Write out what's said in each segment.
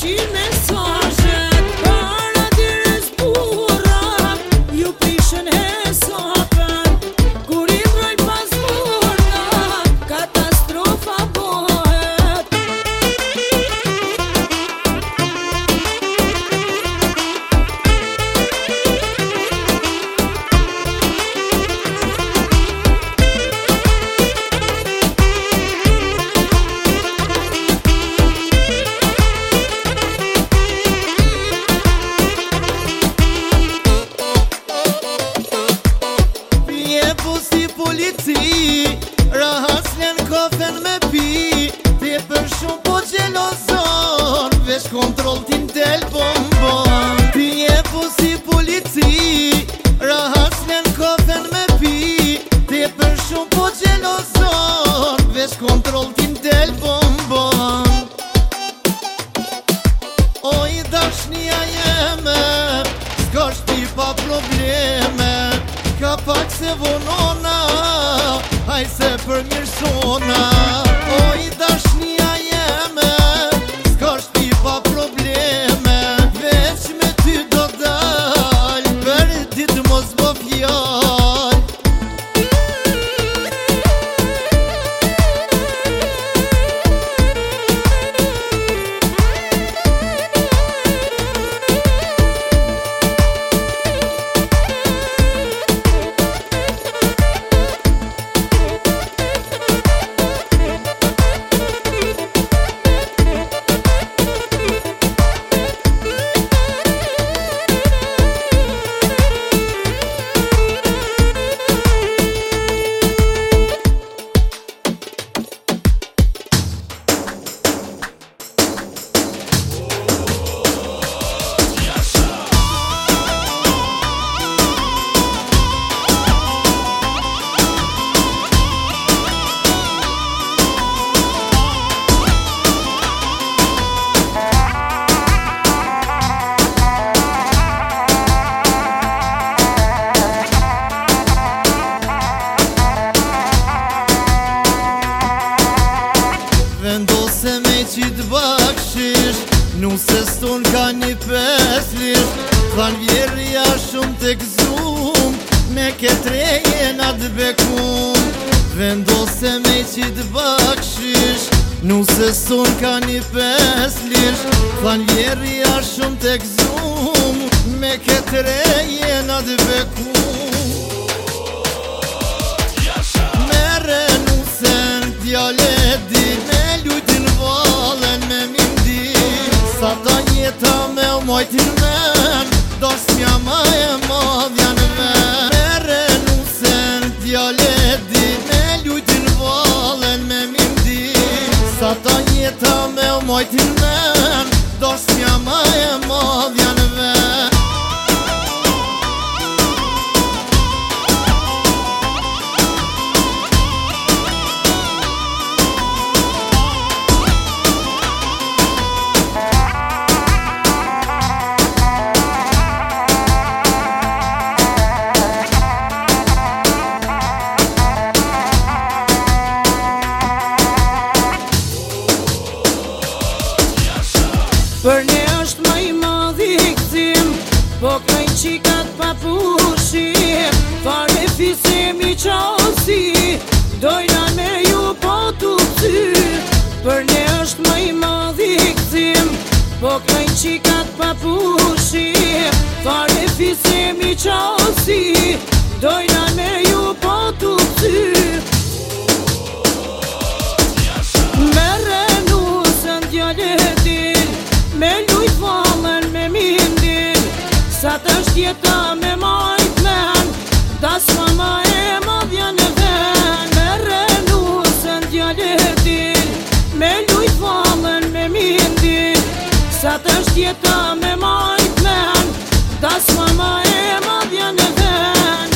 përfshin mesazhet para dirës burra, ju prishën hesapën, kur i mbrojnë pas burna, katastrofa bëhet. Rahaslen kafen me pi, ti për shumë po gjelozon, veç kontrol t'in del bombon. Ti je po si polici, rahaslen kafen me pi, ti për shumë po gjelozon, veç kontrol t'in del bombon. O i dashnia jeme, s'ka shti pa probleme, ka pak se vonona, haj se për mirësona. O i dashnia jeme, s'ka shti pa probleme, veç me ty do dal, për ditë mos bo fjall. Vendose me qit bakshish, nuse s'ton ka një 5 lish. Than vjerja shumë të gzum, me ketre jena t'bekum. Vendose me qit bakshish, nuse s'ton ka një 5 lish. Than vjerja shumë të gzum, me ketre jena t'bekum. Mere nusen t'jale din, sa ta njeta me u mojtin men, dosnja ma e madhja në ven. Mere nusen t'jale din, me lujtin valen me mindi. Sa ta njeta me u mojtin men, dosnja ma e madhja në ven. Për ne është më i madhi këzim, po kënjë qikat pa pushim. Fare fisimi qasi, dojna me ju po t'u këty. Për ne është më i madhi këzim, po kënjë qikat pa pushim. Fare fisimi qasi, dojna me ju po t'u këty. Mere nusën djaletin, me lujt valen me mindin. Sa të shtjeta me majt men, das mama e madhja në ven. Mere nusën djaletin, me lujt valen me mindin. Sa të shtjeta me majt men, das mama e madhja në ven.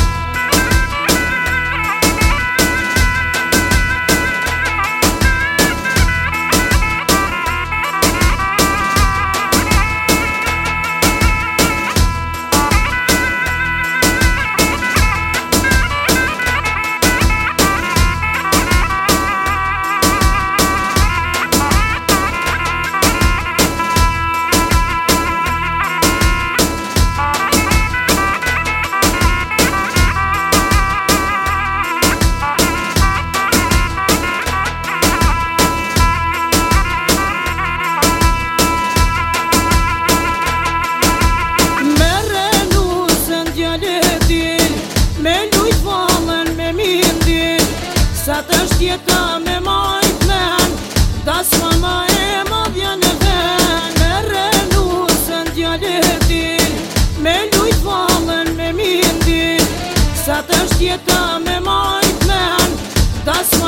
është jeta me majt men, das mama e madhja në ven. Me renusën djaletin, me lujt vallën me mindin, sa të është jeta me majt men, das